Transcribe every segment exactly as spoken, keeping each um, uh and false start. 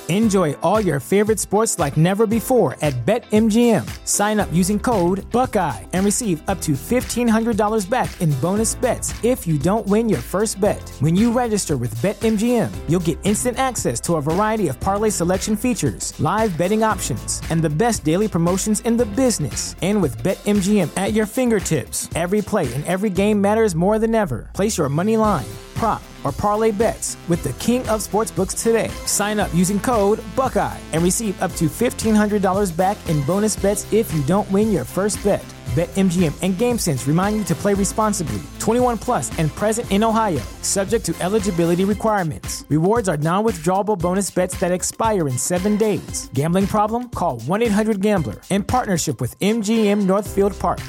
Enjoy all your favorite sports like never before at BetMGM. Sign up using code Buckeye and receive up to fifteen hundred dollars back in bonus bets if you don't win your first bet. When you register with BetMGM, you'll get instant access to a variety of parlay selection features, live betting options, and the best daily promotions in the business. And with BetMGM at your fingertips, every play and every game matters more than ever. Place your money line, prop, or parlay bets with the king of sportsbooks today. Sign up using code Buckeye and receive up to fifteen hundred dollars back in bonus bets if you don't win your first bet. BetMGM and GameSense remind you to play responsibly. twenty-one plus and present in Ohio, subject to eligibility requirements. Rewards are non-withdrawable bonus bets that expire in seven days. Gambling problem? Call one eight hundred gambler in partnership with M G M Northfield Park.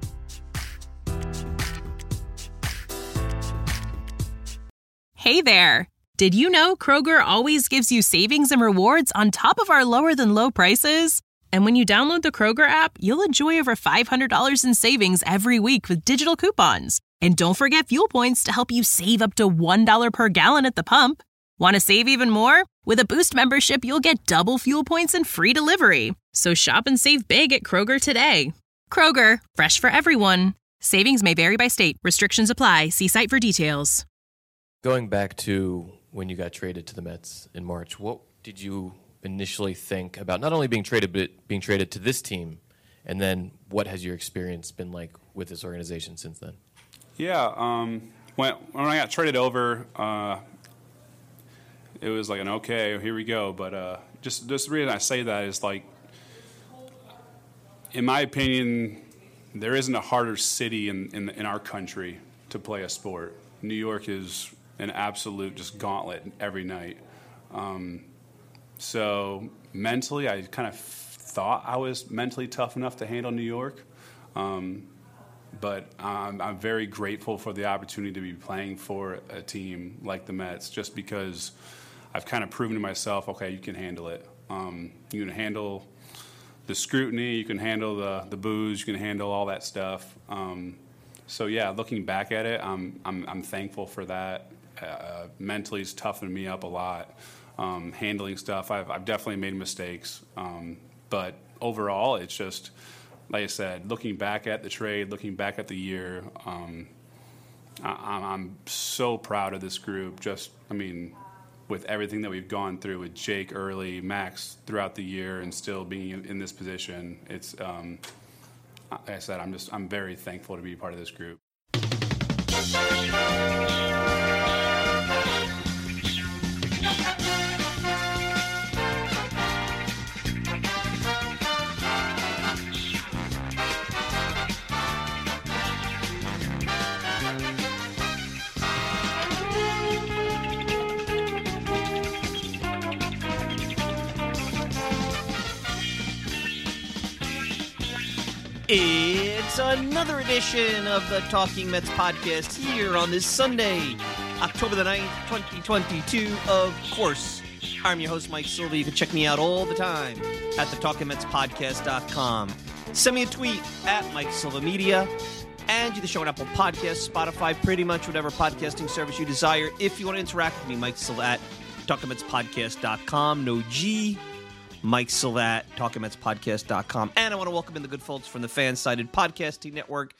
Hey there! Did you know Kroger always gives you savings and rewards on top of our lower-than-low prices? And when you download the Kroger app, you'll enjoy over five hundred dollars in savings every week with digital coupons. And don't forget fuel points to help you save up to one dollar per gallon at the pump. Want to save even more? With a Boost membership, you'll get double fuel points and free delivery. So shop and save big at Kroger today. Kroger, fresh for everyone. Savings may vary by state. Restrictions apply. See site for details. Going back to when you got traded to the Mets in March, what did you initially think about not only being traded, but being traded to this team? And then what has your experience been like with this organization since then? Yeah, um, when, when I got traded over, uh, it was like an okay, here we go. But uh, just, just the reason I say that is like, in my opinion, there isn't a harder city in, in, in our country to play a sport. New York is an absolute just gauntlet every night. Um, so mentally, I kind of thought I was mentally tough enough to handle New York. Um, but um, I'm very grateful for the opportunity to be playing for a team like the Mets, just because I've kind of proven to myself, okay, you can handle it. Um, you can handle the scrutiny, you can handle the, the booze, you can handle all that stuff. Um, so yeah, looking back at it, I'm I'm, I'm thankful for that. Uh, mentally, it's toughened me up a lot. Um, handling stuff, I've, I've definitely made mistakes. Um, but overall, it's just, like I said, looking back at the trade, looking back at the year, um, I, I'm so proud of this group. Just, I mean, with everything that we've gone through with Jake early, Max throughout the year, and still being in, in this position, it's, um, like I said, I'm just, I'm very thankful to be part of this group. It's another edition of the Talking Mets podcast here on this Sunday, October the ninth, twenty twenty-two. Of course, I'm your host, Mike Silva. You can check me out all the time at the talking mets podcast dot com. Send me a tweet at Mike Silva Media, and do the show on Apple Podcasts, Spotify, pretty much whatever podcasting service you desire. If you want to interact with me, Mike Silva at talking mets podcast dot com. No G. Mike Silva at talking mets podcast dot com. And I want to welcome in the good folks from the Fan-Sided Podcasting Network,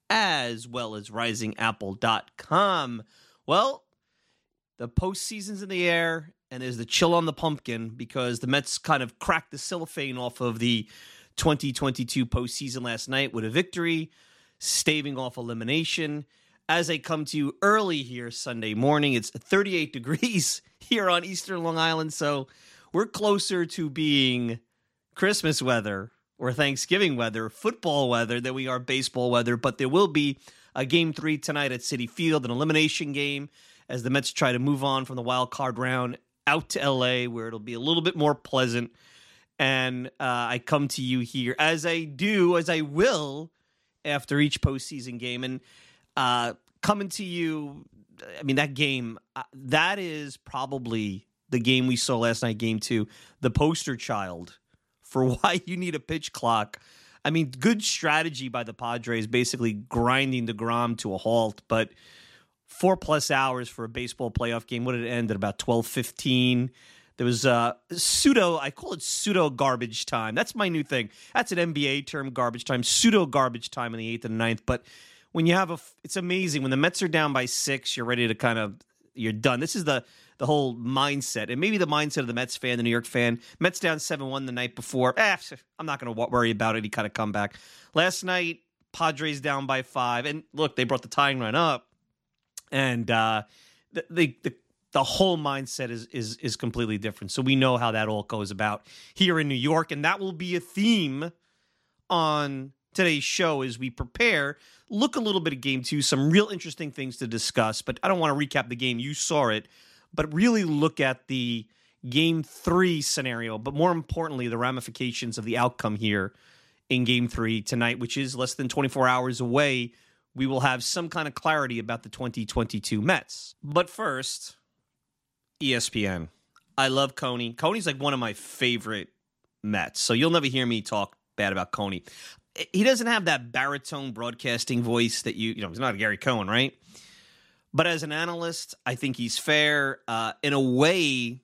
as well as rising apple dot com. Well, the postseason's in the air, and there's the chill on the pumpkin because the Mets kind of cracked the cellophane off of the twenty twenty-two postseason last night with a victory, staving off elimination. As I come to you early here Sunday morning, it's thirty-eight degrees here on Eastern Long Island, so we're closer to being Christmas weather or Thanksgiving weather, football weather, than we are baseball weather. But there will be a game three tonight at Citi Field, an elimination game, as the Mets try to move on from the wild card round out to L A, where it'll be a little bit more pleasant. And uh, I come to you here, as I do, as I will, after each postseason game. And uh, coming to you, I mean, that game, uh, that is probably the game we saw last night, game two, the poster child for why you need a pitch clock. I mean, good strategy by the Padres, basically grinding DeGrom to a halt, but four plus hours for a baseball playoff game. What did it end at? About twelve fifteen. There was uh, pseudo, I call it pseudo garbage time. That's my new thing. That's an N B A term, garbage time, pseudo garbage time in the eighth and ninth. But when you have a, it's amazing. When the Mets are down by six, you're ready to kind of, you're done. This is the the whole mindset. And maybe the mindset of the Mets fan, the New York fan. Mets down seven one the night before. Eh, I'm not going to worry about it. He kind of come back. Last night, Padres down by five. And look, they brought the tying run up. And uh, the, the, the The whole mindset is is is completely different. So we know how that all goes about here in New York, and that will be a theme on today's show as we prepare. Look a little bit at Game Two, some real interesting things to discuss, but I don't want to recap the game. You saw it, but really look at the Game Three scenario, but more importantly, the ramifications of the outcome here in Game Three tonight, which is less than twenty-four hours away. We will have some kind of clarity about the twenty twenty-two Mets. But first, E S P N. I love Coney. Coney's like one of my favorite Mets, so you'll never hear me talk bad about Coney. He doesn't have that baritone broadcasting voice that you, you know, he's not a Gary Cohen, right? But as an analyst, I think he's fair. Uh, in a way,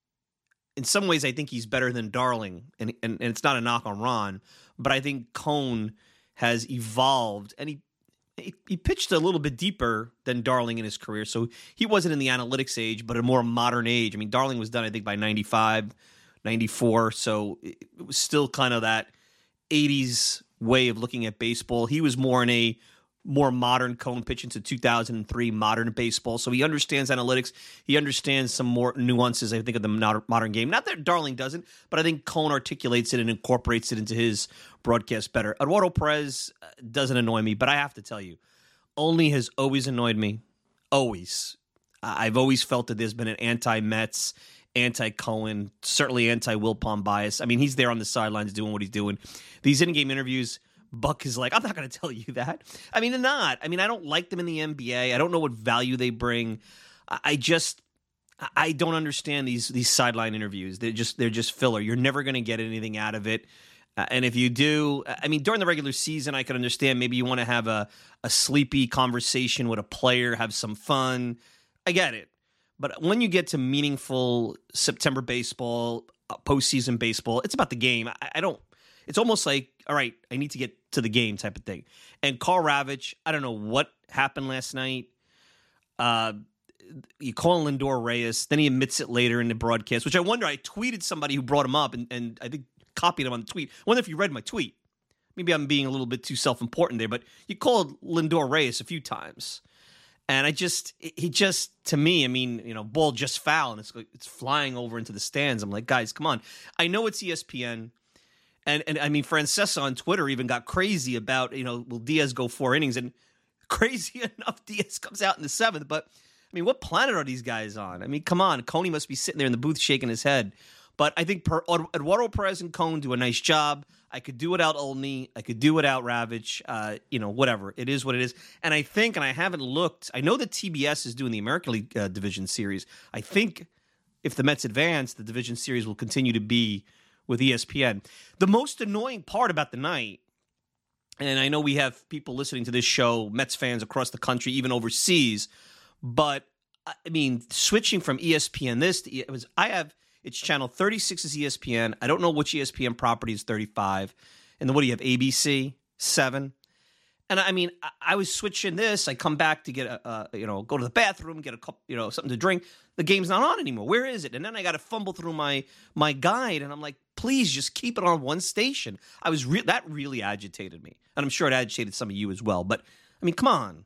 in some ways, I think he's better than Darling, and, and, and it's not a knock on Ron, but I think Cohn has evolved, and he He, he pitched a little bit deeper than Darling in his career, so he wasn't in the analytics age, but a more modern age. I mean, Darling was done, I think, by ninety-five, ninety-four, so it was still kind of that eighties way of looking at baseball. He was more in a more modern Cohen pitch into two thousand three modern baseball, so he understands analytics. He understands some more nuances, I think, of the modern game. Not that Darling doesn't, but I think Cohen articulates it and incorporates it into his broadcast better. Eduardo Perez doesn't annoy me, but I have to tell you, Olney has always annoyed me. Always. I've always felt that there's been an anti-Mets, anti-Cohen, certainly anti-Wilpon bias. I mean, he's there on the sidelines doing what he's doing. These in-game interviews, Buck is like, I'm not going to tell you that. I mean, they're not. I mean, I don't like them in the N B A. I don't know what value they bring. I just, I don't understand these these sideline interviews. They're just they're just filler. You're never going to get anything out of it. Uh, and if you do, I mean, during the regular season, I could understand maybe you want to have a, a sleepy conversation with a player, have some fun. I get it. But when you get to meaningful September baseball, uh, postseason baseball, it's about the game. I, I don't, it's almost like, all right, I need to get to the game type of thing. And Karl Ravech, I don't know what happened last night. Uh, you call him Lindor Reyes, then he admits it later in the broadcast, which I wonder, I tweeted somebody who brought him up, and, and I think copied him on the tweet. I wonder if you read my tweet. Maybe I'm being a little bit too self-important there, but you called Lindor Reyes a few times. And I just, he just, to me, I mean, you know, ball just foul, and it's it's flying over into the stands. I'm like, guys, come on. I know it's E S P N. And, and I mean, Francesa on Twitter even got crazy about, you know, will Diaz go four innings? And crazy enough, Diaz comes out in the seventh. But, I mean, what planet are these guys on? I mean, come on. Coney must be sitting there in the booth shaking his head. But I think per, Eduardo Perez and Cohen do a nice job. I could do without Olney. I could do without Ravech. Uh, you know, whatever. It is what it is. And I think, and I haven't looked, I know that T B S is doing the American League uh, Division Series. I think if the Mets advance, the Division Series will continue to be with E S P N. The most annoying part about the night, and I know we have people listening to this show, Mets fans across the country, even overseas, but I mean, switching from E S P N this to it was I have it's channel thirty-six is E S P N. I don't know which E S P N property is thirty-five. And then what do you have? A B C, seven. And I mean, I, I was switching this. I come back to get a, uh, you know, go to the bathroom, get a cup, you know, something to drink. The game's not on anymore. Where is it? And then I got to fumble through my my guide, and I'm like, please just keep it on one station. I was re- that really agitated me, and I'm sure it agitated some of you as well. But I mean, come on.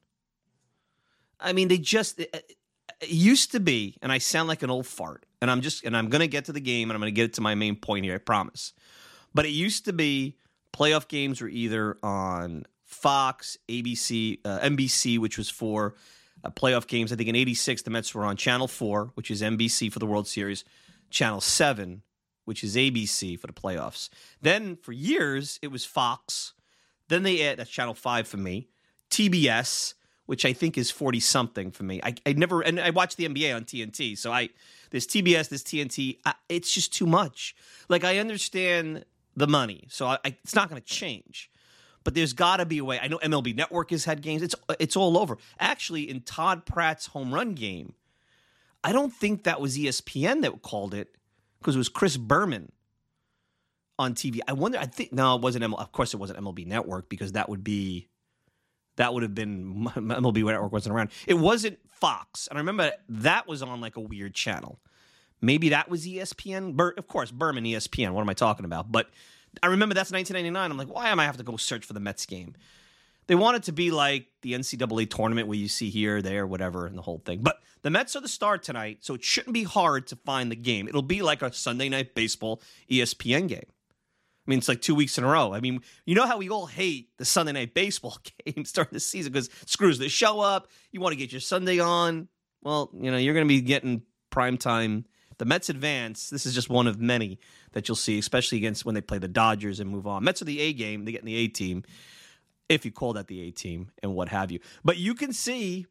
I mean, they just it, it used to be, and I sound like an old fart. And I'm just, and I'm going to get to the game, and I'm going to get it to my main point here. I promise. But it used to be playoff games were either on Fox, A B C, uh, N B C, which was for uh, playoff games. I think in eighty-six, the Mets were on Channel four, which is N B C for the World Series, Channel seven, which is A B C for the playoffs. Then for years, it was Fox. Then they add, that's Channel five for me, T B S, which I think is forty-something for me. I, I never, and I watch the N B A on T N T, so I, there's T B S, there's T N T. I, it's just too much. Like, I understand the money, so I, I, it's not going to change. But there's got to be a way. I know M L B Network has had games. It's it's all over. Actually, in Todd Pratt's home run game, I don't think that was E S P N that called it. because it was Chris Berman on T V. I wonder, I think, no, it wasn't, M L, of course it wasn't M L B Network, because that would be, that would have been, M L B Network wasn't around. It wasn't Fox. And I remember that was on like a weird channel. Maybe that was E S P N. Bur- of course, Berman, E S P N. What am I talking about? But I remember that's nineteen ninety-nine. I'm like, why am I have to go search for the Mets game? They want it to be like the N C double A tournament where you see here, there, whatever, and the whole thing. But the Mets are the star tonight, so it shouldn't be hard to find the game. It'll be like a Sunday Night Baseball E S P N game. I mean, it's like two weeks in a row. I mean, you know how we all hate the Sunday Night Baseball games during the season because it screws the show up. You want to get your Sunday on. Well, you know, you're going to be getting primetime. The Mets advance. This is just one of many that you'll see, especially against when they play the Dodgers and move on. Mets are the A game. They get in the A team, if you call that the A team and what have you. But you can see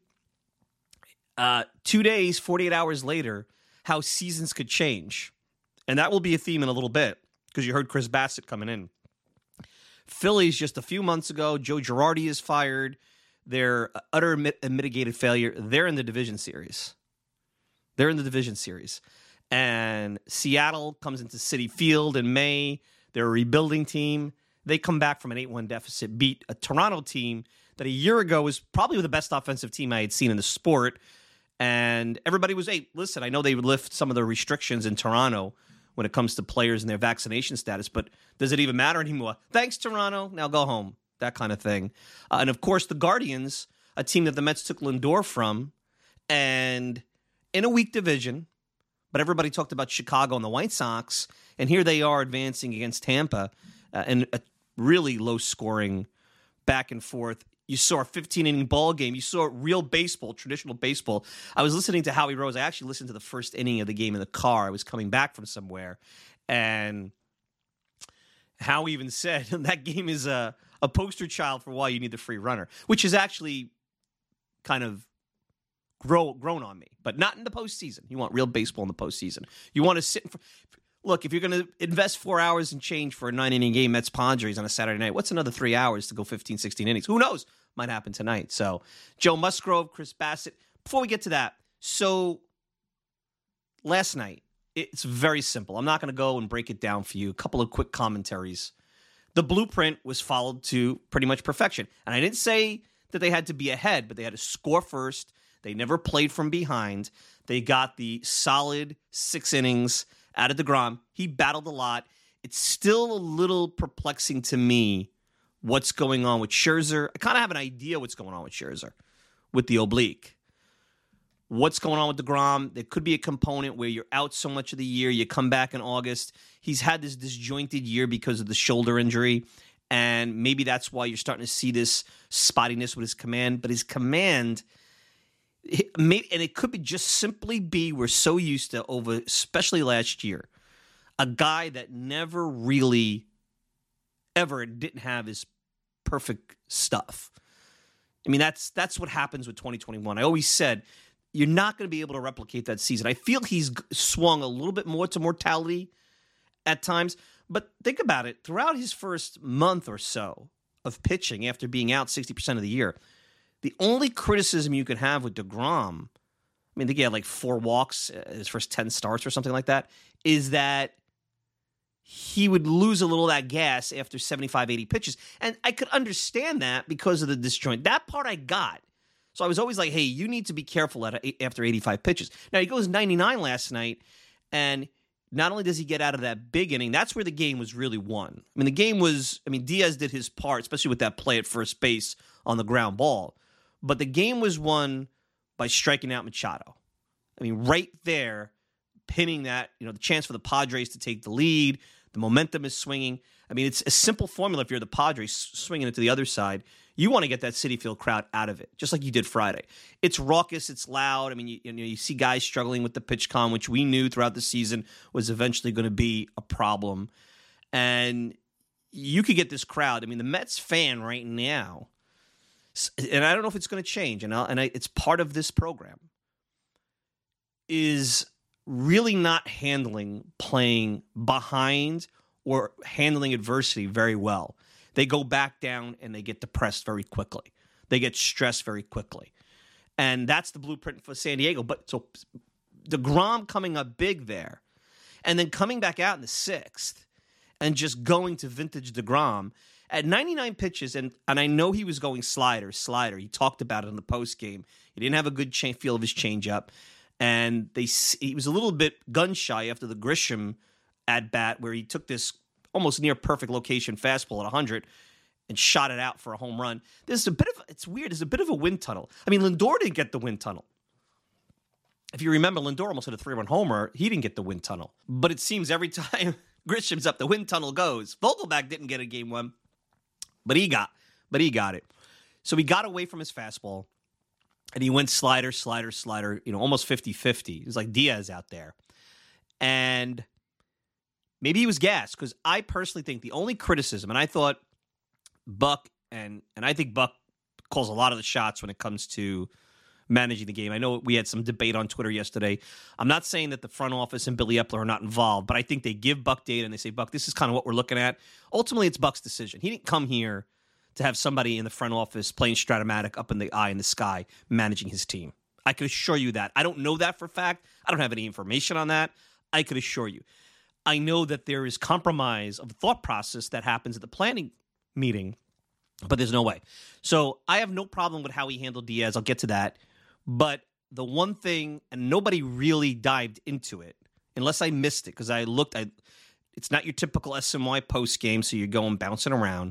uh, two days, forty-eight hours later, how seasons could change. And that will be a theme in a little bit, because you heard Chris Bassett coming in. Phillies just a few months ago, Joe Girardi is fired. They're utter mit- mitigated failure. They're in the division series. They're in the division series. And Seattle comes into Citi Field in May. They're a rebuilding team. They come back from an eight one deficit, beat a Toronto team that a year ago was probably the best offensive team I had seen in the sport. And everybody was, hey, listen, I know they would lift some of the restrictions in Toronto when it comes to players and their vaccination status, but does it even matter anymore? Thanks, Toronto. Now go home. That kind of thing. Uh, and, of course, the Guardians, a team that the Mets took Lindor from, and in a weak division, but everybody talked about Chicago and the White Sox, and here they are advancing against Tampa uh, in a really low-scoring back and forth. You saw a fifteen-inning ball game. You saw real baseball, traditional baseball. I was listening to Howie Rose. I actually listened to the first inning of the game in the car. I was coming back from somewhere, and Howie even said that game is a, a poster child for why you need the free runner, which is actually kind of grow, grown on me, but not in the postseason. You want real baseball in the postseason. You want to sit in front. Look, if you're going to invest four hours and change for a nine-inning game, Mets Padres on a Saturday night, what's another three hours to go fifteen, sixteen innings? Who knows? Might happen tonight. So, Joe Musgrove, Chris Bassett. Before we get to that, so last night, it's very simple. I'm not going to go and break it down for you. A couple of quick commentaries. The blueprint was followed to pretty much perfection. And I didn't say that they had to be ahead, but they had to score first. They never played from behind. They got the solid six innings out of DeGrom. He battled a lot. It's still a little perplexing to me what's going on with Scherzer. I kind of have an idea what's going on with Scherzer, with the oblique. What's going on with DeGrom? There could be a component where you're out so much of the year, you come back in August. He's had this disjointed year because of the shoulder injury, and maybe that's why you're starting to see this spottiness with his command. But his command, and it could be just simply be we're so used to over, especially last year, a guy that never really ever didn't have his perfect stuff. I mean, that's that's what happens with twenty twenty-one. I always said you're not going to be able to replicate that season. I feel he's swung a little bit more to mortality at times, but think about it. Throughout his first month or so of pitching after being out sixty percent of the year, the only criticism you could have with DeGrom, I mean, I think he had like four walks in his first ten starts or something like that, is that he would lose a little of that gas after seventy-five, eighty pitches. And I could understand that because of the disjoint. That part I got. So I was always like, hey, you need to be careful at after eighty-five pitches. Now, he goes ninety-nine last night, and not only does he get out of that big inning, that's where the game was really won. I mean, the game was, I mean, Diaz did his part, especially with that play at first base on the ground ball. But the game was won by striking out Machado. I mean, right there, pinning that, you know, the chance for the Padres to take the lead. The momentum is swinging. I mean, it's a simple formula if you're the Padres swinging it to the other side. You want to get that Citi Field crowd out of it, just like you did Friday. It's raucous. It's loud. I mean, you, you know, you see guys struggling with the pitch com, which we knew throughout the season was eventually going to be a problem. And you could get this crowd. I mean, the Mets fan right now, and I don't know if it's going to change, and, I'll, and I, it's part of this program, is really not handling playing behind or handling adversity very well. They go back down and they get depressed very quickly. They get stressed very quickly. And that's the blueprint for San Diego. But so DeGrom coming up big there. And then coming back out in the sixth and just going to vintage DeGrom at ninety-nine pitches, and, and I know he was going slider, slider. He talked about it in the postgame. He didn't have a good cha- feel of his changeup, and they he was a little bit gun-shy after the Grisham at-bat where he took this almost near-perfect location fastball at one hundred and shot it out for a home run. There's a bit of, it's weird, there's a bit of a wind tunnel. I mean, Lindor didn't get the wind tunnel. If you remember, Lindor almost hit a three-run homer. He didn't get the wind tunnel. But it seems every time Grisham's up, the wind tunnel goes. Vogelbach didn't get a game one, but he got, but he got it. So he got away from his fastball, and he went slider, slider, slider, you know, almost fifty-fifty. It was like Diaz out there. And maybe he was gassed, because I personally think the only criticism, and I thought Buck, and and I think Buck calls a lot of the shots when it comes to managing the game. I know we had some debate on Twitter yesterday. I'm not saying that the front office and Billy Epler are not involved, but I think they give Buck data and they say, Buck, this is kind of what we're looking at. Ultimately, it's Buck's decision. He didn't come here to have somebody in the front office playing Stratomatic up in the eye in the sky managing his team. I can assure you that. I don't know that for a fact. I don't have any information on that. I could assure you. I know that there is compromise of thought process that happens at the planning meeting, but there's no way. So I have no problem with how he handled Diaz. I'll get to that. But the one thing, and nobody really dived into it, unless I missed it, because I looked, I, it's not your typical S M Y post game, so you're going bouncing around.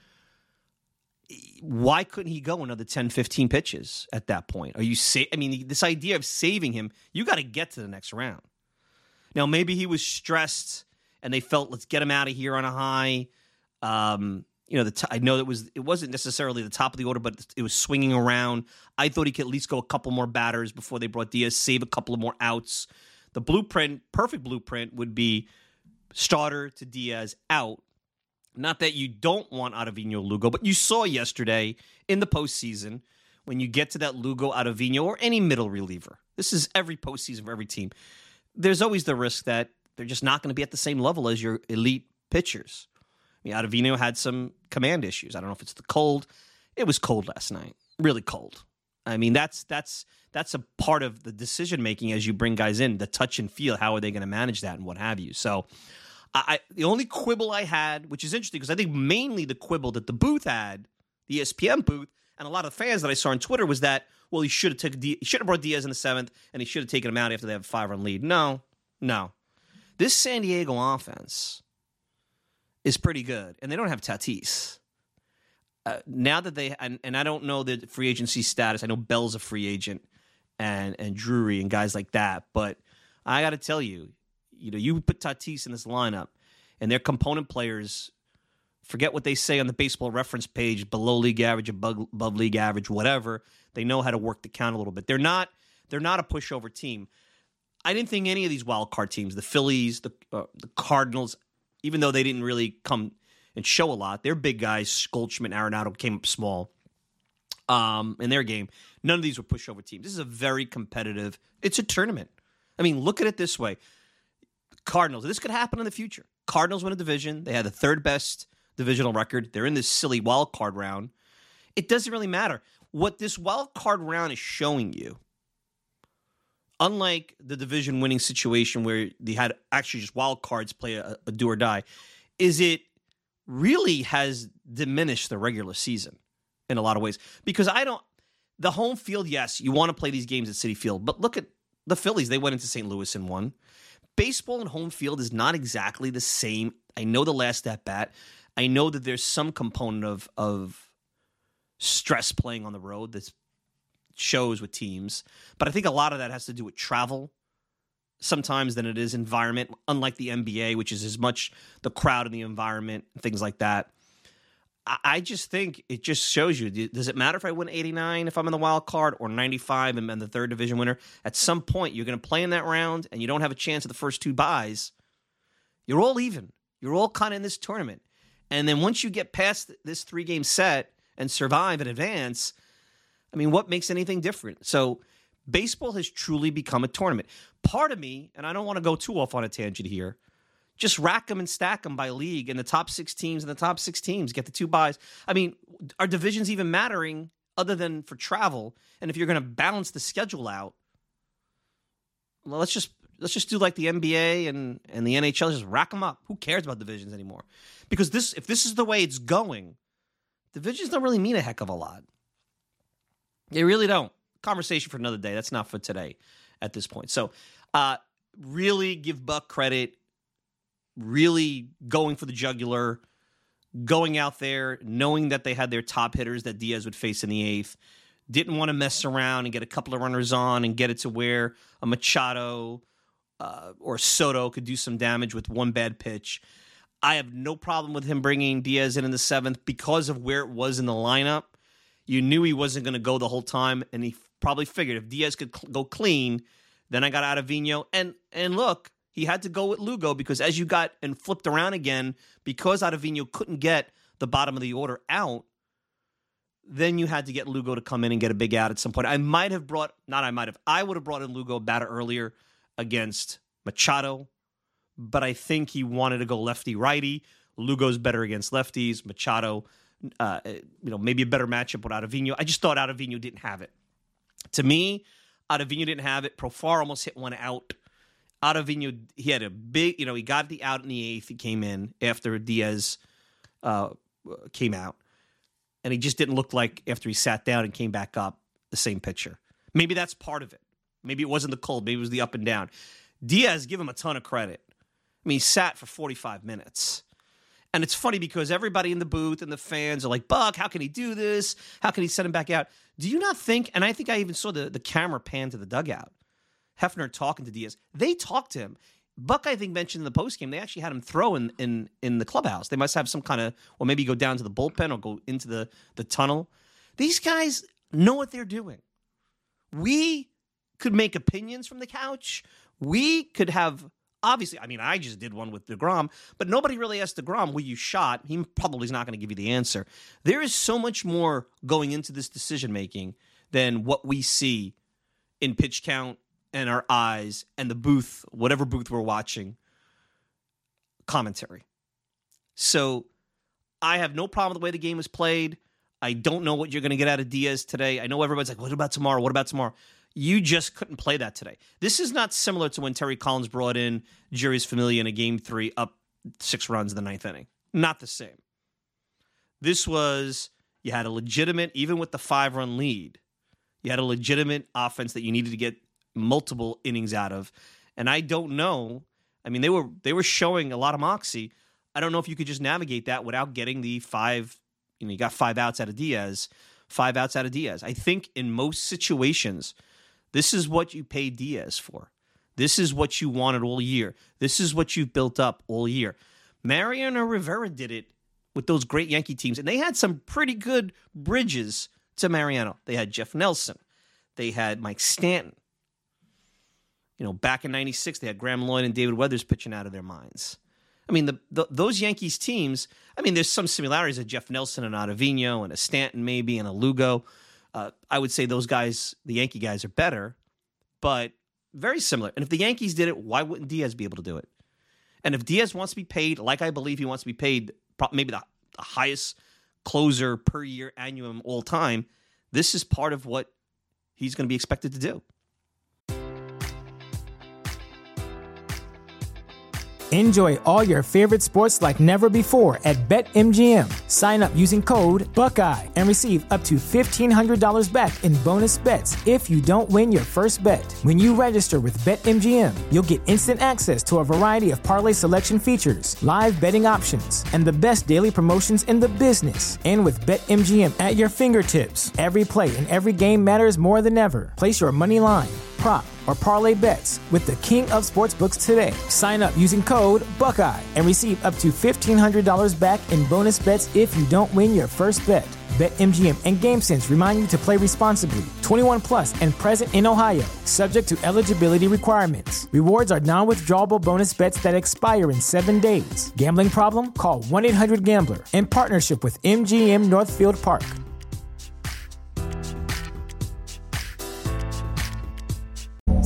Why couldn't he go another ten, fifteen pitches at that point? Are you sa- I mean, this idea of saving him, you got to get to the next round. Now, maybe he was stressed, and they felt, let's get him out of here on a high. Um, you know, the t- I know it was it wasn't necessarily the top of the order, but it was swinging around. I thought he could at least go a couple more batters before they brought Diaz, save a couple of more outs. The blueprint, perfect blueprint, would be starter to Diaz out. Not that you don't want Ottavino Lugo, but you saw yesterday in the postseason when you get to that Lugo, Ottavino, or any middle reliever. This is every postseason for every team. There's always the risk that they're just not going to be at the same level as your elite pitchers. I mean, Ottavino had some command issues. I don't know if it's the cold. It was cold last night, really cold. I mean, that's that's that's a part of the decision making as you bring guys in, the touch and feel. How are they going to manage that and what have you? So, I, I the only quibble I had, which is interesting because I think mainly the quibble that the booth had, the E S P N booth, and a lot of fans that I saw on Twitter was that, well, he should have taken he should have brought Diaz in the seventh, and he should have taken him out after they have a five run lead. No, no, this San Diego offense is pretty good, and they don't have Tatis. Uh, now that they and, and I don't know the free agency status. I know Bell's a free agent, and and Drury and guys like that. But I got to tell you, you know, you put Tatis in this lineup, and their component players. Forget what they say on the Baseball Reference page, below league average, above, above league average, whatever. They know how to work the count a little bit. They're not they're not a pushover team. I didn't think any of these wild card teams, the Phillies, the uh, the Cardinals, even though they didn't really come and show a lot, their big guys, Goldschmidt, Arenado, came up small um, in their game. None of these were pushover teams. This is a very competitive, it's a tournament. I mean, look at it this way. Cardinals, this could happen in the future. Cardinals win a division. They had the third best divisional record. They're in this silly wild card round. It doesn't really matter. What this wild card round is showing you, unlike the division winning situation where they had actually just wild cards play a, a do or die, is it really has diminished the regular season in a lot of ways. Because I don't, the home field, yes, you want to play these games at Citi Field, but look at the Phillies. They went into Saint Louis and won. Baseball and home field is not exactly the same. I know the last at bat. I know that there's some component of of stress playing on the road that shows with teams, but I think a lot of that has to do with travel sometimes than it is environment, unlike the N B A, which is as much the crowd and the environment and things like that. I, I just think it just shows you, does it matter if I win eighty-nine if I'm in the wild card or ninety-five and I'm the third division winner? At some point, you're going to play in that round and you don't have a chance at the first two buys. You're all even. You're all kind of in this tournament. And then once you get past this three-game set and survive and advance, I mean, what makes anything different? So baseball has truly become a tournament. Part of me, and I don't want to go too off on a tangent here, just rack them and stack them by league, and the top six teams and the top six teams get the two buys. I mean, are divisions even mattering other than for travel? And if you're going to balance the schedule out, well, let's just Let's just do like the N B A and, and the N H L. Just rack them up. Who cares about divisions anymore? Because this, if this is the way it's going, divisions don't really mean a heck of a lot. They really don't. Conversation for another day. That's not for today at this point. So uh, really give Buck credit. Really going for the jugular. Going out there, knowing that they had their top hitters that Diaz would face in the eighth. Didn't want to mess around and get a couple of runners on and get it to where a Machado uh, or Soto could do some damage with one bad pitch. I have no problem with him bringing Diaz in in the seventh because of where it was in the lineup. You knew he wasn't going to go the whole time, and he probably figured if Diaz could cl- go clean, then I got Ottavino. And and look, he had to go with Lugo because as you got and flipped around again, because Ottavino couldn't get the bottom of the order out, then you had to get Lugo to come in and get a big out at some point. I might have brought, not I might have, I would have brought in Lugo batter earlier against Machado, but I think he wanted to go lefty-righty. Lugo's better against lefties. Machado, uh, you know, maybe a better matchup with Ottavino. I just thought Ottavino didn't have it. To me, Ottavino didn't have it. Profar almost hit one out. Ottavino, he had a big, you know, he got the out in the eighth. He came in after Diaz uh, came out. And he just didn't look like, after he sat down and came back up, the same pitcher. Maybe that's part of it. Maybe it wasn't the cold. Maybe it was the up and down. Diaz, give him a ton of credit. I mean, he sat for forty-five minutes. And it's funny because everybody in the booth and the fans are like, Buck, how can he do this? How can he send him back out? Do you not think, and I think I even saw the, the camera pan to the dugout, Hefner talking to Diaz. They talked to him. Buck, I think, mentioned in the postgame, they actually had him throw in, in, in the clubhouse. They must have some kind of, or maybe go down to the bullpen or go into the, the tunnel. These guys know what they're doing. We could make opinions from the couch. We could have, obviously, I mean, I just did one with DeGrom, but nobody really asked DeGrom, will you shot? He probably is not going to give you the answer. There is so much more going into this decision-making than what we see in pitch count, and our eyes, and the booth, whatever booth we're watching, commentary. So I have no problem with the way the game was played. I don't know what you're going to get out of Diaz today. I know everybody's like, what about tomorrow? What about tomorrow? You just couldn't play that today. This is not similar to when Terry Collins brought in Jeurys Familia in a game three up six runs in the ninth inning. Not the same. This was, you had a legitimate, even with the five-run lead, you had a legitimate offense that you needed to get multiple innings out of. And I don't know. I mean, they were they were showing a lot of moxie. I don't know if you could just navigate that without getting the five, you know, you got five outs out of Diaz, five outs out of Diaz. I think in most situations, this is what you pay Diaz for. This is what you wanted all year. This is what you've built up all year. Mariano Rivera did it with those great Yankee teams, and they had some pretty good bridges to Mariano. They had Jeff Nelson. They had Mike Stanton. You know, back in ninety-six, they had Graham Lloyd and David Weathers pitching out of their minds. I mean, the, the those Yankees teams, I mean, there's some similarities of Jeff Nelson and Ottavino and a Stanton maybe and a Lugo. Uh, I would say those guys, the Yankee guys, are better, but very similar. And if the Yankees did it, why wouldn't Diaz be able to do it? And if Diaz wants to be paid, like I believe he wants to be paid, maybe the, the highest closer per year annuum all time, this is part of what he's going to be expected to do. Enjoy all your favorite sports like never before at BetMGM. Sign up using code Buckeye and receive up to fifteen hundred dollars back in bonus bets if you don't win your first bet. When you register with BetMGM, you'll get instant access to a variety of parlay selection features, live betting options, and the best daily promotions in the business. And with BetMGM at your fingertips, every play and every game matters more than ever. Place your money line, prop, or parlay bets with the king of sportsbooks today. Sign up using code Buckeye and receive up to fifteen hundred dollars back in bonus bets if you don't win your first bet. BetMGM and GameSense remind you to play responsibly. twenty-one plus and present in Ohio, subject to eligibility requirements. Rewards are non-withdrawable bonus bets that expire in seven days. Gambling problem? Call one eight hundred gambler in partnership with M G M Northfield Park.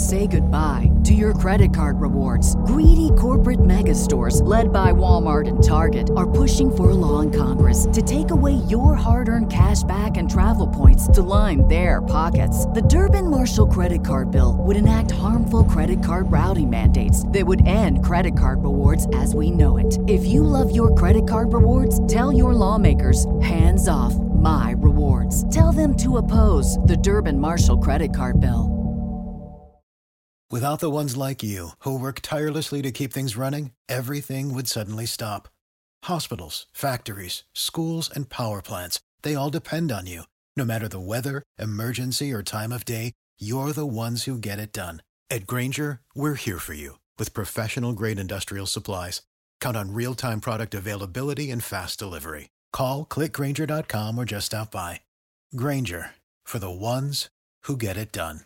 say goodbye to your credit card rewards. Greedy corporate mega stores, led by Walmart and Target, are pushing for a law in Congress to take away your hard-earned cash back and travel points to line their pockets. The Durbin-Marshall credit card bill would enact harmful credit card routing mandates that would end credit card rewards as we know it. If you love your credit card rewards, tell your lawmakers, hands off my rewards. Tell them to oppose the Durbin-Marshall credit card bill. Without the ones like you, who work tirelessly to keep things running, everything would suddenly stop. Hospitals, factories, schools, and power plants, they all depend on you. No matter the weather, emergency, or time of day, you're the ones who get it done. At Grainger, we're here for you with professional-grade industrial supplies. Count on real-time product availability and fast delivery. Call, click Grainger dot com, or just stop by. Grainger, for the ones who get it done.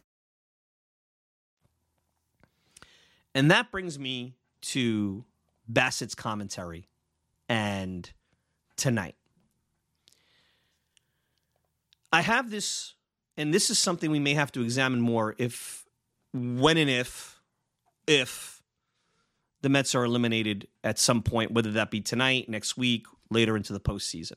And that brings me to Bassett's commentary and tonight. I have this, and this is something we may have to examine more if, when and if, if the Mets are eliminated at some point, whether that be tonight, next week, later into the postseason.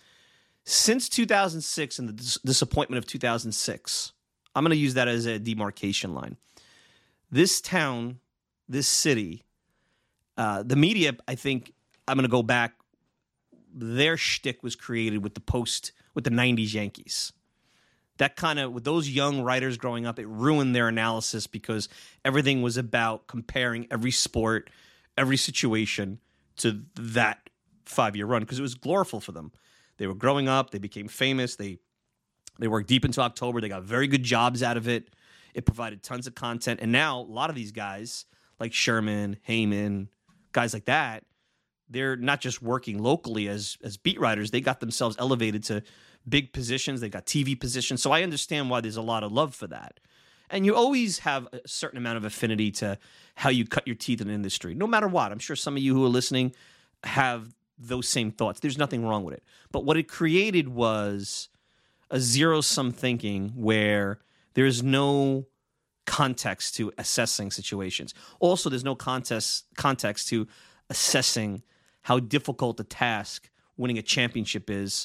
Since two thousand six and the dis- disappointment of two thousand six, I'm going to use that as a demarcation line. This town, this city, uh, the media, I think, I'm going to go back, their shtick was created with the post, with the nineties Yankees. That kind of, with those young writers growing up, it ruined their analysis because everything was about comparing every sport, every situation to that five-year run because it was gloriful for them. They were growing up. They became famous. They they worked deep into October. They got very good jobs out of it. It provided tons of content. And now a lot of these guys, like Sherman, Heyman, guys like that, they're not just working locally as as beat writers. They got themselves elevated to big positions. They got T V positions. So I understand why there's a lot of love for that. And you always have a certain amount of affinity to how you cut your teeth in an industry, no matter what. I'm sure some of you who are listening have those same thoughts. There's nothing wrong with it. But what it created was a zero-sum thinking where there's no context to assessing situations. Also, there's no context context to assessing how difficult a task winning a championship is,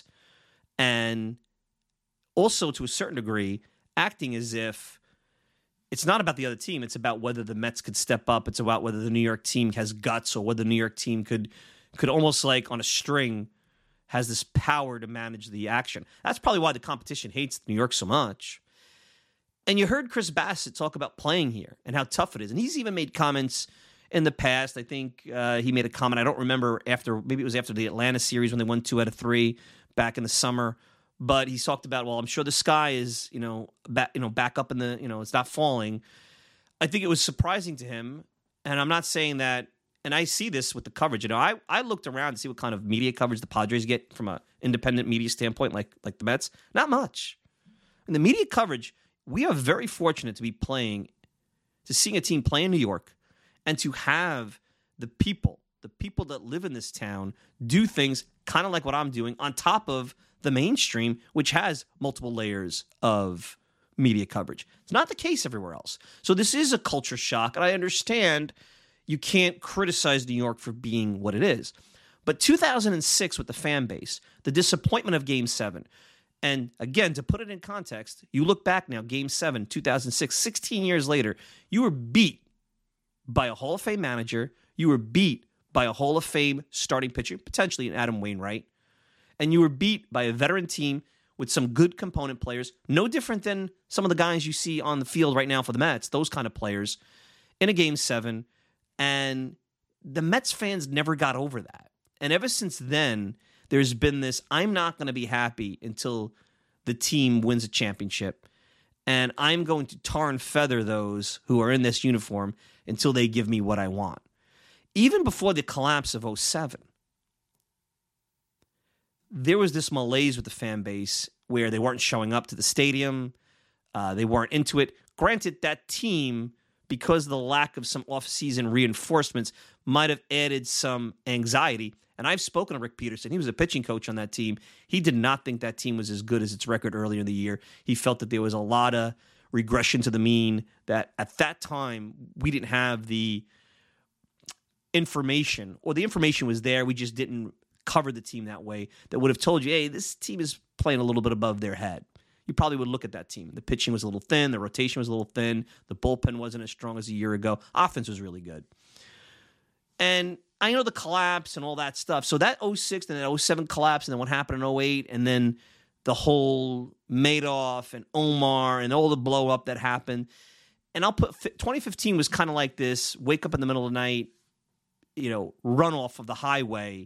and also to a certain degree acting as if it's not about the other team. It's about whether the Mets could step up. It's about whether the New York team has guts or whether the New York team could could almost like on a string has this power to manage the action. That's probably why the competition hates New York so much. And you heard Chris Bassett talk about playing here and how tough it is. And he's even made comments in the past. I think uh, he made a comment, I don't remember, after maybe it was after the Atlanta series when they won two out of three back in the summer. But he's talked about, well, I'm sure the sky is, you know, back, you know, back up in the, you know, it's not falling. I think it was surprising to him. And I'm not saying that, and I see this with the coverage. You know, I, I looked around to see what kind of media coverage the Padres get from an independent media standpoint, like like the Mets. Not much. And the media coverage, we are very fortunate to be playing, to seeing a team play in New York, and to have the people, the people that live in this town, do things kind of like what I'm doing on top of the mainstream, which has multiple layers of media coverage. It's not the case everywhere else. So this is a culture shock, and I understand you can't criticize New York for being what it is. But two thousand six with the fan base, the disappointment of Game seven, and again, to put it in context, you look back now, Game seven, two thousand six, sixteen years later, you were beat by a Hall of Fame manager, you were beat by a Hall of Fame starting pitcher, potentially an Adam Wainwright, and you were beat by a veteran team with some good component players, no different than some of the guys you see on the field right now for the Mets, those kind of players, in a Game seven. And the Mets fans never got over that. And ever since then, there's been this, I'm not going to be happy until the team wins a championship. And I'm going to tar and feather those who are in this uniform until they give me what I want. Even before the collapse of oh seven, there was this malaise with the fan base where they weren't showing up to the stadium. Uh, they weren't into it. Granted, that team, because of the lack of some off-season reinforcements, might have added some anxiety. And I've spoken to Rick Peterson. He was a pitching coach on that team. He did not think that team was as good as its record earlier in the year. He felt that there was a lot of regression to the mean, that at that time we didn't have the information, or the information was there, we just didn't cover the team that way, that would have told you, hey, this team is playing a little bit above their head. You probably would look at that team. The pitching was a little thin, the rotation was a little thin, the bullpen wasn't as strong as a year ago. Offense was really good. And I know the collapse and all that stuff. So that oh six and that oh seven collapse, and then what happened in oh eight, and then the whole Madoff and Omar and all the blow up that happened. And I'll put twenty fifteen was kind of like this wake up in the middle of the night, you know, run off of the highway,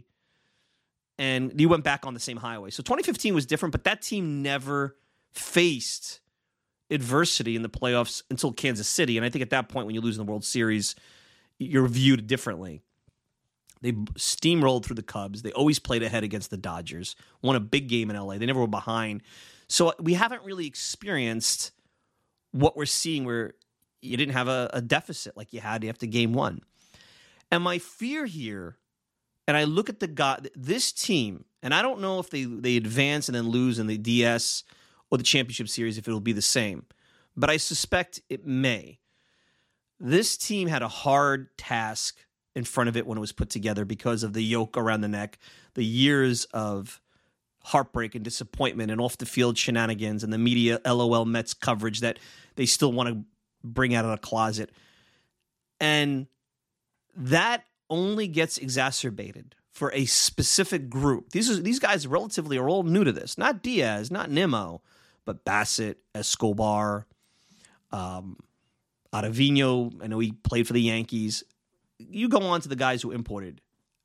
and you went back on the same highway. So twenty fifteen was different, but that team never faced adversity in the playoffs until Kansas City. And I think at that point, when you lose in the World Series, you're viewed differently. They steamrolled through the Cubs. They always played ahead against the Dodgers. Won a big game in L A. They never were behind. So we haven't really experienced what we're seeing, where you didn't have a, a deficit like you had after game one. And my fear here, and I look at the guy, this team, and I don't know if they, they advance and then lose in the D S or the championship series, if it'll be the same. But I suspect it may. This team had a hard task in front of it when it was put together because of the yoke around the neck, the years of heartbreak and disappointment and off-the-field shenanigans and the media L O L Mets coverage that they still want to bring out of the closet. And that only gets exacerbated for a specific group. These are, these guys relatively are all new to this. Not Diaz, not Nimmo, but Bassett, Escobar, um, Ottavino. I know he played for the Yankees. You go on to the guys who imported,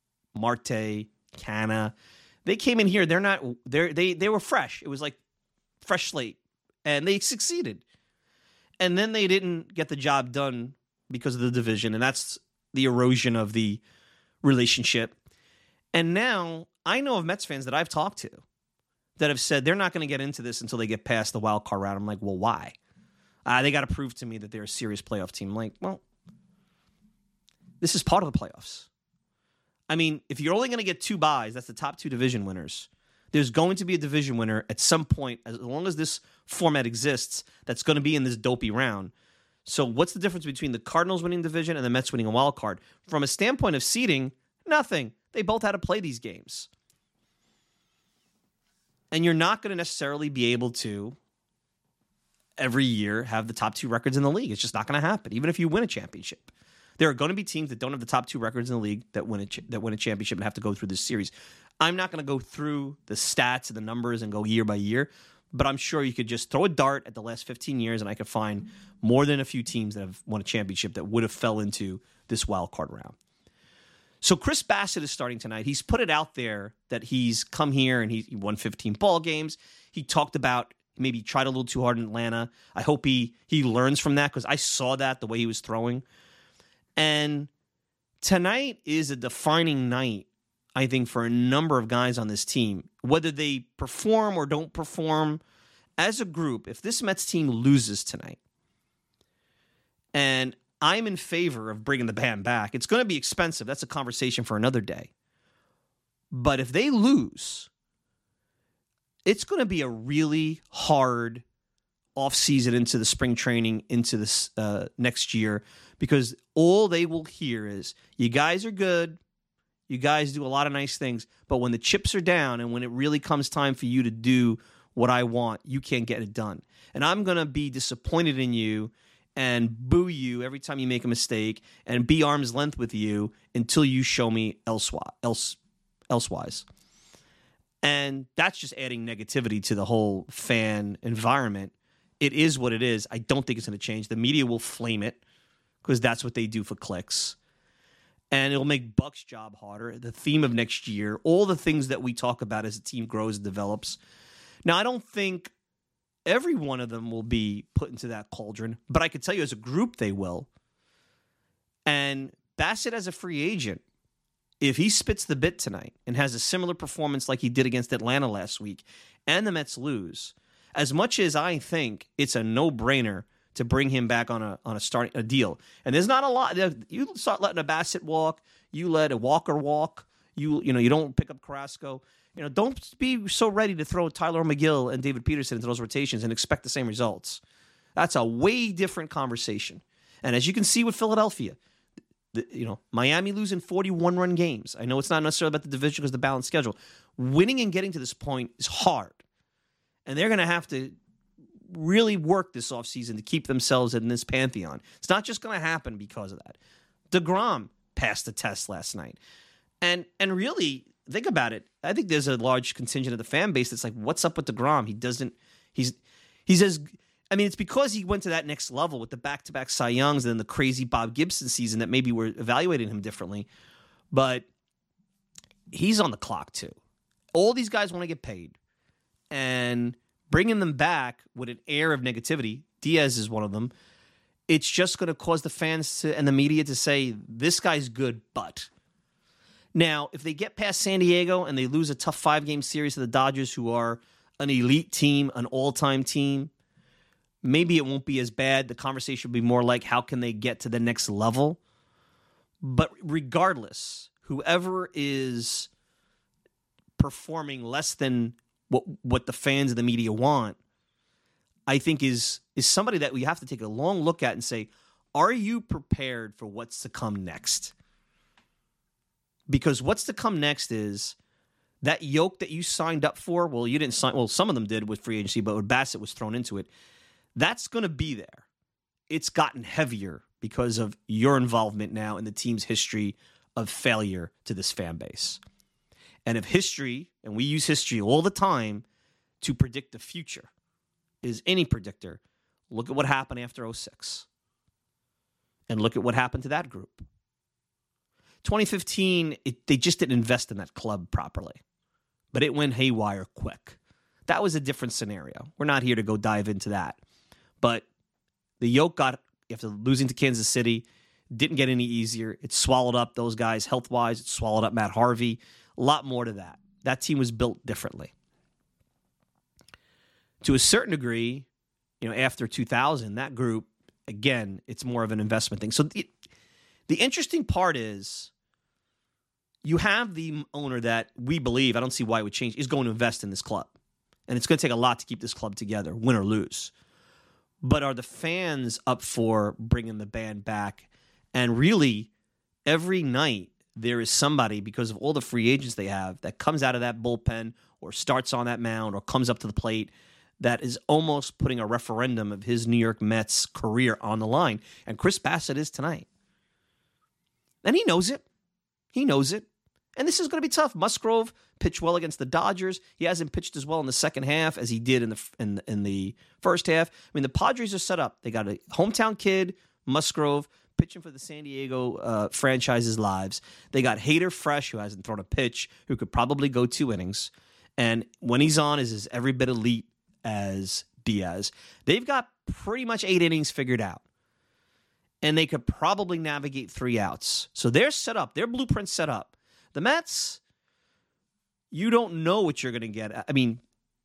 Marte, Canna. They came in here. They're not. They they they were fresh. It was like fresh slate, and they succeeded. And then they didn't get the job done because of the division, and that's the erosion of the relationship. And now I know of Mets fans that I've talked to that have said they're not going to get into this until they get past the wild card round. I'm like, well, why? Uh, they got to prove to me that they're a serious playoff team. I'm like, well, this is part of the playoffs. I mean, if you're only going to get two byes, that's the top two division winners. There's going to be a division winner at some point, as long as this format exists, that's going to be in this dopey round. So what's the difference between the Cardinals winning division and the Mets winning a wild card? From a standpoint of seeding, nothing. They both had to play these games. And you're not going to necessarily be able to, every year, have the top two records in the league. It's just not going to happen, even if you win a championship. There are going to be teams that don't have the top two records in the league that win a ch- that win a championship and have to go through this series. I'm not going to go through the stats and the numbers and go year by year, but I'm sure you could just throw a dart at the last fifteen years and I could find more than a few teams that have won a championship that would have fell into this wild card round. So Chris Bassett is starting tonight. He's put it out there that he's come here and he, he won fifteen ball games. He talked about maybe tried a little too hard in Atlanta. I hope he he learns from that, because I saw that the way he was throwing. And tonight is a defining night, I think, for a number of guys on this team. Whether they perform or don't perform, as a group, if this Mets team loses tonight, and I'm in favor of bringing the band back, it's going to be expensive. That's a conversation for another day. But if they lose, it's going to be a really hard offseason into the spring training, into this uh, next year, because all they will hear is, you guys are good, you guys do a lot of nice things, but when the chips are down and when it really comes time for you to do what I want, you can't get it done. And I'm going to be disappointed in you and boo you every time you make a mistake and be arm's length with you until you show me elsewise. Else, elsewise. And that's just adding negativity to the whole fan environment. It is what it is. I don't think it's going to change. The media will flame it because that's what they do for clicks. And it'll make Buck's job harder. The theme of next year, all the things that we talk about as the team grows and develops. Now, I don't think every one of them will be put into that cauldron, but I can tell you as a group they will. And Bassett as a free agent, if he spits the bit tonight and has a similar performance like he did against Atlanta last week, and the Mets lose, as much as I think it's a no-brainer to bring him back on a on a start a deal, and there's not a lot. You start letting a Bassett walk, you let a Walker walk, you you know you don't pick up Carrasco. You know, don't be so ready to throw Tyler McGill and David Peterson into those rotations and expect the same results. That's a way different conversation. And as you can see with Philadelphia, the, you know, Miami losing forty-one run games. I know it's not necessarily about the division because the balanced schedule. Winning and getting to this point is hard. And they're going to have to really work this offseason to keep themselves in this pantheon. It's not just going to happen because of that. DeGrom passed the test last night. And and really, think about it. I think there's a large contingent of the fan base that's like, what's up with DeGrom? He doesn't, he's, he's as, I mean, it's because he went to that next level with the back-to-back Cy Youngs and then the crazy Bob Gibson season that maybe we're evaluating him differently. But he's on the clock too. All these guys want to get paid. And bringing them back with an air of negativity, Diaz is one of them, it's just going to cause the fans to, and the media to say, this guy's good, but. Now, if they get past San Diego and they lose a tough five-game series to the Dodgers, who are an elite team, an all-time team, maybe it won't be as bad. The conversation will be more like, how can they get to the next level? But regardless, whoever is performing less than what what the fans and the media want, I think is is somebody that we have to take a long look at and say, are you prepared for what's to come next? Because what's to come next is that yoke that you signed up for. Well, you didn't sign. Well, some of them did with free agency, but when Bassett was thrown into it, that's going to be there. It's gotten heavier because of your involvement now in the team's history of failure to this fan base. And if history, and we use history all the time to predict the future, is any predictor, look at what happened after oh six. And look at what happened to that group. twenty fifteen, it, they just didn't invest in that club properly. But it went haywire quick. That was a different scenario. We're not here to go dive into that. But the yoke got, after losing to Kansas City, didn't get any easier. It swallowed up those guys health-wise. It swallowed up Matt Harvey. A lot more to that. That team was built differently. To a certain degree, you know, after two thousand, that group, again, it's more of an investment thing. So the, the interesting part is you have the owner that we believe, I don't see why it would change, is going to invest in this club. And it's going to take a lot to keep this club together, win or lose. But are the fans up for bringing the band back? And really, every night, there is somebody, because of all the free agents they have, that comes out of that bullpen or starts on that mound or comes up to the plate that is almost putting a referendum of his New York Mets career on the line. And Chris Bassett is tonight. And he knows it. He knows it. And this is going to be tough. Musgrove pitched well against the Dodgers. He hasn't pitched as well in the second half as he did in the in, in the first half. I mean, the Padres are set up. They got a hometown kid, Musgrove, pitching for the San Diego uh, franchise's lives. They got Hader fresh, who hasn't thrown a pitch, who could probably go two innings. And when he's on, is as every bit elite as Diaz. They've got pretty much eight innings figured out. And they could probably navigate three outs. So they're set up. Their blueprint's set up. The Mets, you don't know what you're going to get. I mean,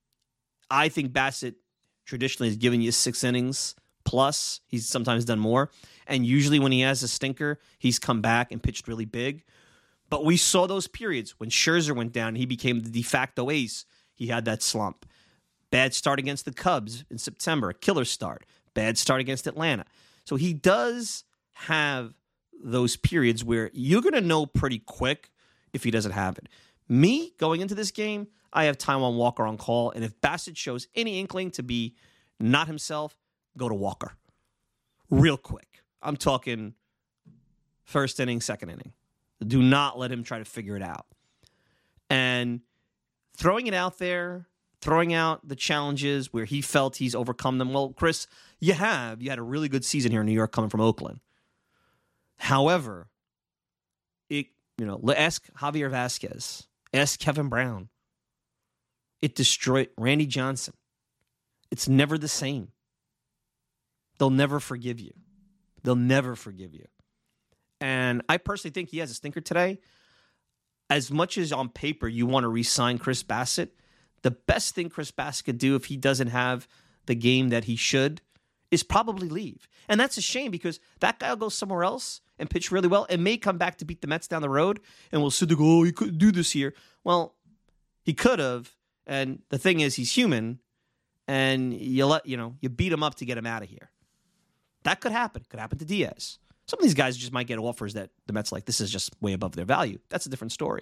I think Bassett traditionally has given you six innings plus. He's sometimes done more. And usually when he has a stinker, he's come back and pitched really big. But we saw those periods when Scherzer went down, he became the de facto ace. He had that slump. Bad start against the Cubs in September, a killer start. Bad start against Atlanta. So he does have those periods where you're going to know pretty quick if he doesn't have it. Me, going into this game, I have Taijuan Walker on call, and if Bassett shows any inkling to be not himself, go to Walker. Real quick. I'm talking first inning, second inning. Do not let him try to figure it out. And throwing it out there, throwing out the challenges where he felt he's overcome them. Well, Chris, you have. You had a really good season here in New York coming from Oakland. However, it, you know, ask Javier Vasquez. Ask Kevin Brown. It destroyed Randy Johnson. It's never the same. They'll never forgive you. They'll never forgive you. And I personally think he has a stinker today. As much as on paper you want to re-sign Chris Bassett, the best thing Chris Bassett could do if he doesn't have the game that he should is probably leave. And that's a shame because that guy will go somewhere else and pitch really well and may come back to beat the Mets down the road and we'll sit there and go, oh, he couldn't do this here. Well, he could have. And the thing is, he's human. and you let you know you beat him up to get him out of here. That could happen. Could happen to Diaz. Some of these guys just might get offers that the Mets like, this is just way above their value. That's a different story.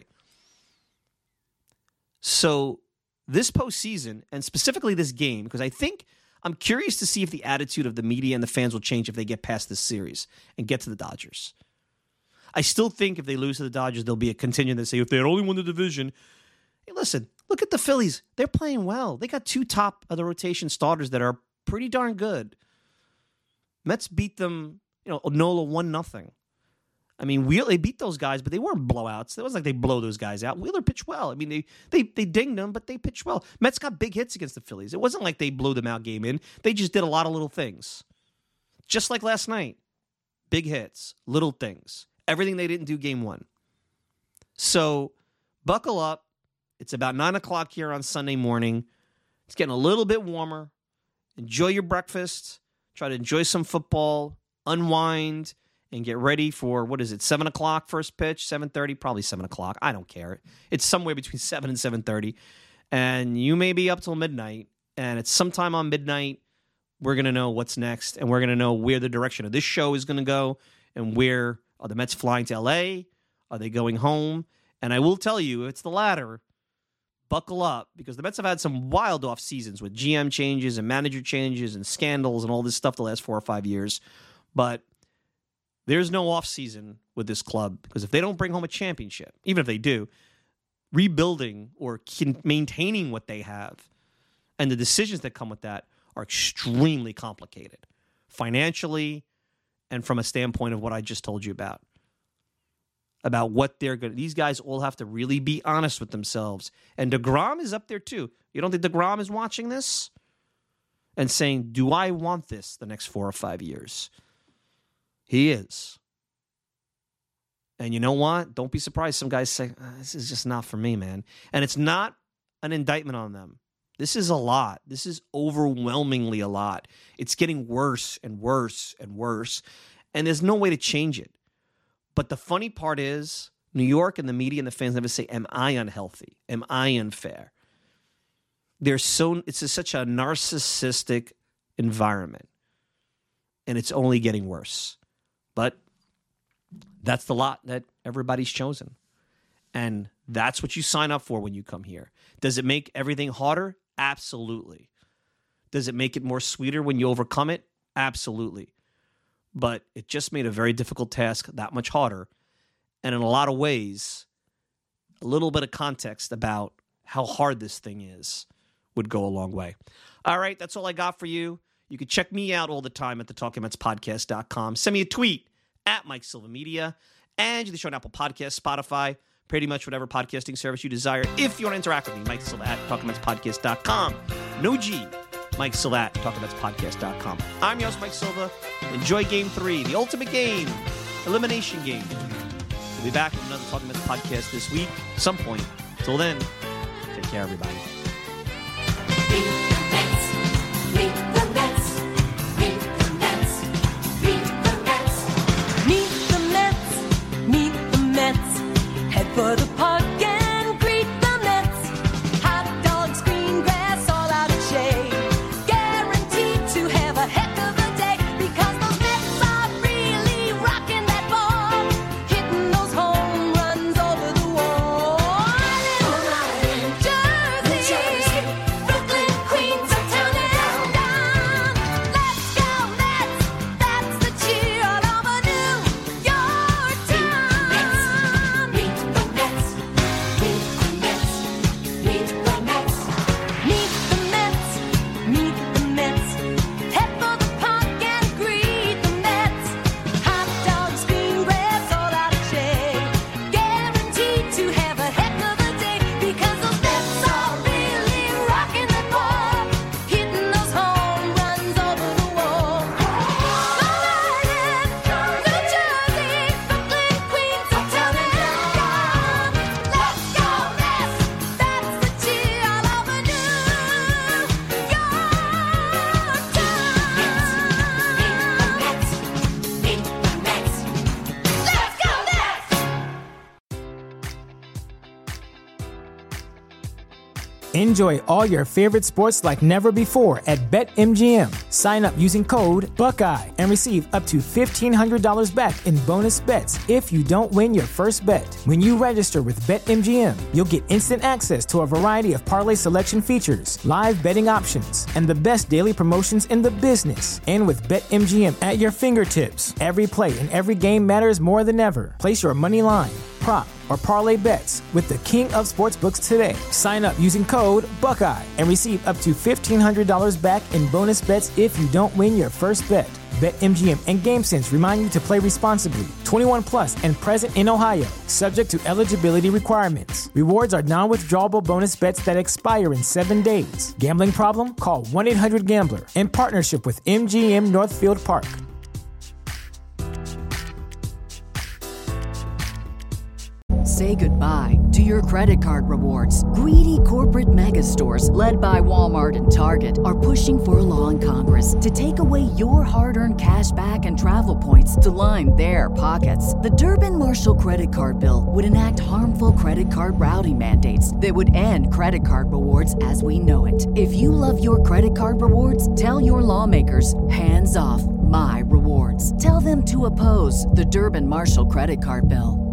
So this postseason, and specifically this game, because I think I'm curious to see if the attitude of the media and the fans will change if they get past this series and get to the Dodgers. I still think if they lose to the Dodgers, there'll be a contingent that say, if they had only won the division. Hey, listen, look at the Phillies. They're playing well. They got two top of the rotation starters that are pretty darn good. Mets beat them, you know, Nola one nothing. I mean, Wheeler, they beat those guys, but they weren't blowouts. It wasn't like they blow those guys out. Wheeler pitched well. I mean, they they they dinged them, but they pitched well. Mets got big hits against the Phillies. It wasn't like they blew them out game in. They just did a lot of little things. Just like last night. Big hits, little things. Everything they didn't do game one. So, buckle up. It's about nine o'clock here on Sunday morning. It's getting a little bit warmer. Enjoy your breakfast. Try to enjoy some football. Unwind. And get ready for, what is it, seven o'clock first pitch, seven thirty, probably seven o'clock. I don't care. It's somewhere between seven and seven thirty. And you may be up till midnight. And it's sometime on midnight, we're going to know what's next. And we're going to know where the direction of this show is going to go. And where are the Mets flying to L A? Are they going home? And I will tell you, if it's the latter, buckle up. Because the Mets have had some wild off seasons with G M changes and manager changes and scandals and all this stuff the last four or five years. But there's no offseason with this club because if they don't bring home a championship, even if they do, rebuilding or maintaining what they have and the decisions that come with that are extremely complicated financially and from a standpoint of what I just told you about. About what they're going to... These guys all have to really be honest with themselves. And DeGrom is up there too. You don't think DeGrom is watching this and saying, do I want this the next four or five years? He is. And you know what? Don't be surprised. Some guys say, oh, this is just not for me, man. And it's not an indictment on them. This is a lot. This is overwhelmingly a lot. It's getting worse and worse and worse. And there's no way to change it. But the funny part is, New York and the media and the fans never say, am I unhealthy? Am I unfair? They're so, it's a, such a narcissistic environment. And it's only getting worse. But that's the lot that everybody's chosen. And that's what you sign up for when you come here. Does it make everything harder? Absolutely. Does it make it more sweeter when you overcome it? Absolutely. But it just made a very difficult task that much harder. And in a lot of ways, a little bit of context about how hard this thing is would go a long way. All right, that's all I got for you. You can check me out all the time at the talking mets podcast dot com. Send me a tweet at Mike Silva Media. And you can show on Apple Podcasts, Spotify, pretty much whatever podcasting service you desire. If you want to interact with me, Mike Silva at talking mets podcast dot com. No G, Mike Silva at talking mets podcast dot com. I'm your host, Mike Silva. Enjoy Game three, the ultimate game, elimination game. We'll be back with another Talking Mets podcast this week, at some point. Till then, take care, everybody. For the park and greet the Mets. Hot dogs, green grass, all out of shade. Guaranteed to have a heck of a day because those Mets are really rocking that ball, hitting those home runs over the wall. In Jersey, Brooklyn, Queens. Enjoy all your favorite sports like never before at BetMGM. Sign up using code Buckeye and receive up to fifteen hundred dollars back in bonus bets if you don't win your first bet. When you register with BetMGM, you'll get instant access to a variety of parlay selection features, live betting options, and the best daily promotions in the business. And with BetMGM at your fingertips, every play and every game matters more than ever. Place your money line, prop, or parlay bets with the king of sportsbooks today. Sign up using code Buckeye and receive up to fifteen hundred dollars back in bonus bets if you don't win your first bet. BetMGM and GameSense remind you to play responsibly. twenty-one plus and present in Ohio, subject to eligibility requirements. Rewards are non-withdrawable bonus bets that expire in seven days. Gambling problem? Call one eight hundred gambler in partnership with M G M Northfield Park. Say goodbye to your credit card rewards. Greedy corporate mega stores, led by Walmart and Target, are pushing for a law in Congress to take away your hard-earned cash back and travel points to line their pockets. The Durbin-Marshall credit card bill would enact harmful credit card routing mandates that would end credit card rewards as we know it. If you love your credit card rewards, tell your lawmakers, hands off my rewards. Tell them to oppose the Durbin-Marshall credit card bill.